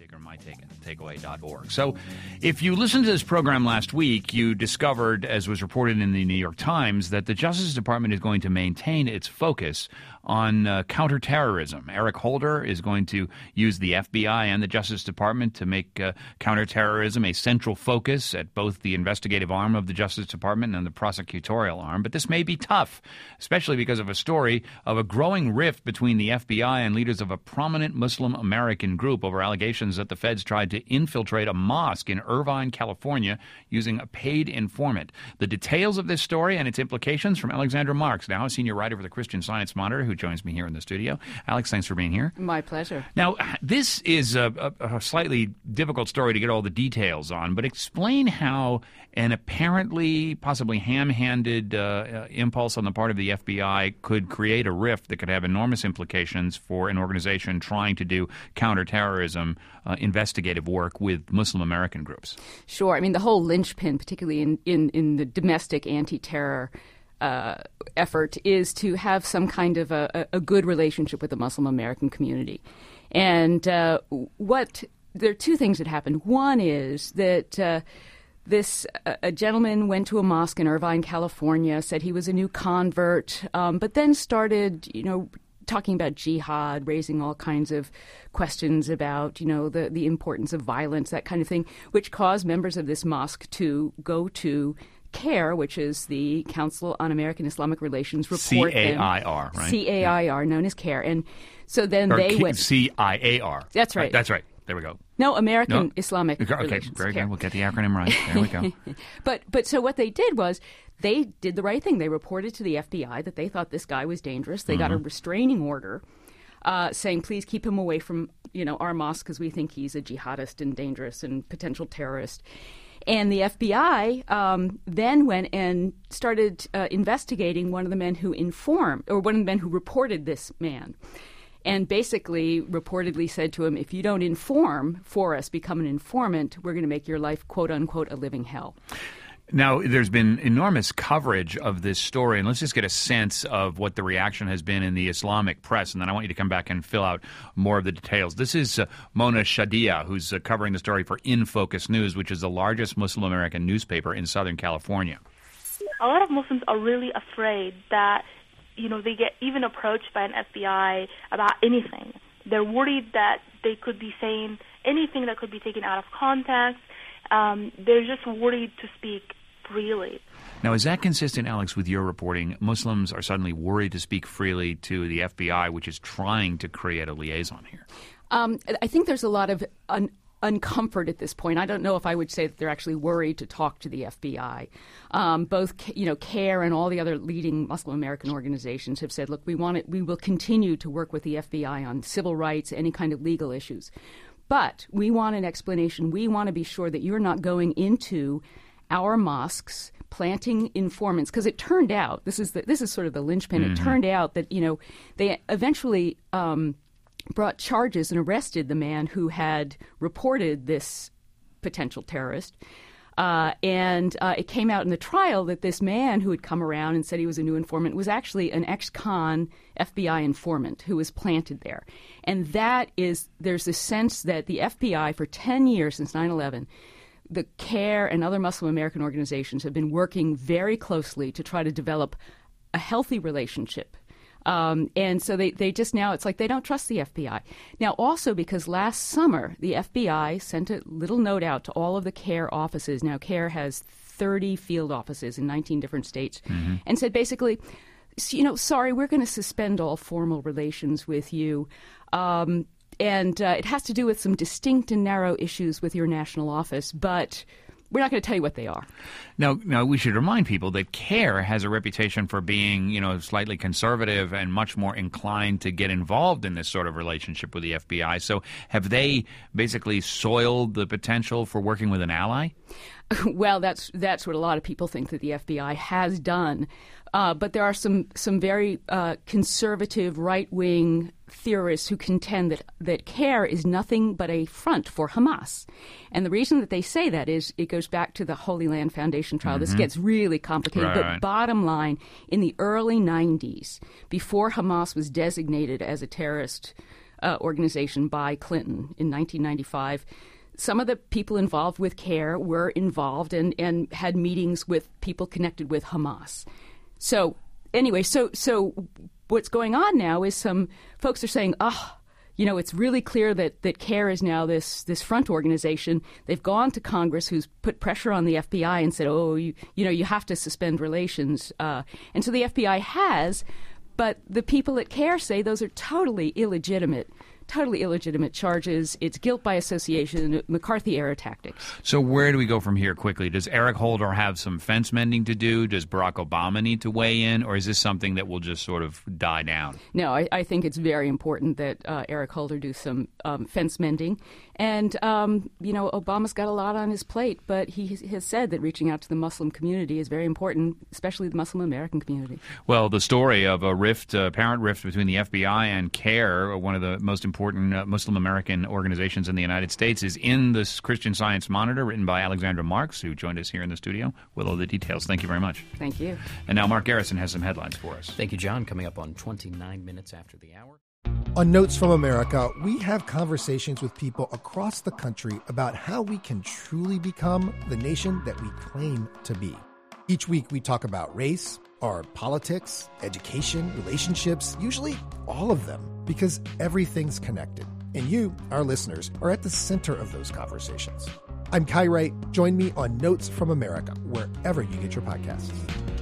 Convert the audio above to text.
or mytakeaway.org. So if you listened to this program last week, you discovered, as was reported in the New York Times, that the Justice Department is going to maintain its focus on counterterrorism. Eric Holder is going to use the FBI and the Justice Department to make counterterrorism a central focus at both the investigative arm of the Justice Department and the prosecutorial arm. But this may be tough, especially because of a story of a growing rift between the FBI and leaders of a prominent Muslim American group over allegations that the feds tried to infiltrate a mosque in Irvine, California, using a paid informant. The details of this story and its implications from Alexandra Marks, now a senior writer for the Christian Science Monitor, who joins me here in the studio. Alex, thanks for being here. My pleasure. Now, this is a slightly difficult story to get all the details on, but explain how an apparently, possibly ham-handed impulse on the part of the FBI could create a rift that could have enormous implications for an organization trying to do counterterrorism investigative work with Muslim American groups. Sure. I mean, the whole linchpin, particularly in the domestic anti-terror effort, is to have some kind of a good relationship with the Muslim American community. And there are two things that happened. One is that a gentleman went to a mosque in Irvine, California, said he was a new convert, but then started, talking about jihad, raising all kinds of questions about, the importance of violence, that kind of thing, which caused members of this mosque to go to CAIR, which is the Council on American Islamic Relations report. CAIR, right? CAIR, known as CAIR. And so then they went... CIAR. That's right. That's right. There we go. No, American Islamic Relations. Okay, very CAIR. good. We'll get the acronym right. There we go. But so what they did was they did the right thing. They reported to the FBI that they thought this guy was dangerous. They got a restraining order saying, please keep him away from, our mosque because we think he's a jihadist and dangerous and potential terrorist. And the FBI then went and started investigating one of the men who reported this man. And basically reportedly said to him, if you don't inform for us, become an informant, we're going to make your life, quote unquote, a living hell. Now, there's been enormous coverage of this story, and let's just get a sense of what the reaction has been in the Islamic press, and then I want you to come back and fill out more of the details. This is Mona Shadia, who's covering the story for In Focus News, which is the largest Muslim American newspaper in Southern California. A lot of Muslims are really afraid that they get even approached by an FBI about anything. They're worried that they could be saying anything that could be taken out of context. They're just worried to speak freely. Now, is that consistent, Alex, with your reporting? Muslims are suddenly worried to speak freely to the FBI, which is trying to create a liaison here. I think there's a lot of uncomfort at this point. I don't know if I would say that they're actually worried to talk to the FBI. Both, CAIR and all the other leading Muslim American organizations have said, look, we will continue to work with the FBI on civil rights, any kind of legal issues. But we want an explanation. We want to be sure that you're not going into our mosques planting informants, because it turned out, this is sort of the linchpin, It turned out that, they eventually brought charges and arrested the man who had reported this potential terrorist. And it came out in the trial that this man who had come around and said he was a new informant was actually an ex-con FBI informant who was planted there. And there's this sense that the FBI, for 10 years since 9/11, the CAIR and other Muslim American organizations have been working very closely to try to develop a healthy relationship. And so they just now, it's like they don't trust the FBI. Now, also because last summer, the FBI sent a little note out to all of the CAIR offices. Now, CAIR has 30 field offices in 19 different states, and said basically, sorry, we're going to suspend all formal relations with you. And it has to do with some distinct and narrow issues with your national office, but we're not going to tell you what they are. Now, we should remind people that CAIR has a reputation for being, slightly conservative and much more inclined to get involved in this sort of relationship with the FBI. So have they basically soiled the potential for working with an ally? Well, that's what a lot of people think that the FBI has done. But there are some very conservative right-wing theorists who contend that CAIR is nothing but a front for Hamas. And the reason that they say that is it goes back to the Holy Land Foundation trial. This gets really complicated. But bottom line, in the early 90s, before Hamas was designated as a terrorist organization by Clinton in 1995. Some of the people involved with CARE were involved and had meetings with people connected with Hamas. So anyway, so what's going on now is some folks are saying, it's really clear that CARE is now this front organization. They've gone to Congress, who's put pressure on the FBI and said, you have to suspend relations. And so the FBI has, but the people at CARE say those are totally illegitimate charges. It's guilt by association, McCarthy-era tactics. So where do we go from here quickly? Does Eric Holder have some fence mending to do? Does Barack Obama need to weigh in? Or is this something that will just sort of die down? No, I think it's very important that Eric Holder do some fence mending. And, Obama's got a lot on his plate, but he has said that reaching out to the Muslim community is very important, especially the Muslim American community. Well, the story of a apparent rift between the FBI and CARE, one of the most important Muslim American organizations in the United States, is in this Christian Science Monitor, written by Alexandra Marks, who joined us here in the studio with all the details. Thank you very much. Thank you. And now Mark Garrison has some headlines for us. Thank you, John. Coming up on 29 minutes after the hour. On Notes from America, we have conversations with people across the country about how we can truly become the nation that we claim to be. Each week we talk about race, our politics, education, relationships, usually all of them, because everything's connected. And you, our listeners, are at the center of those conversations. I'm Kai Wright. Join me on Notes from America, wherever you get your podcasts.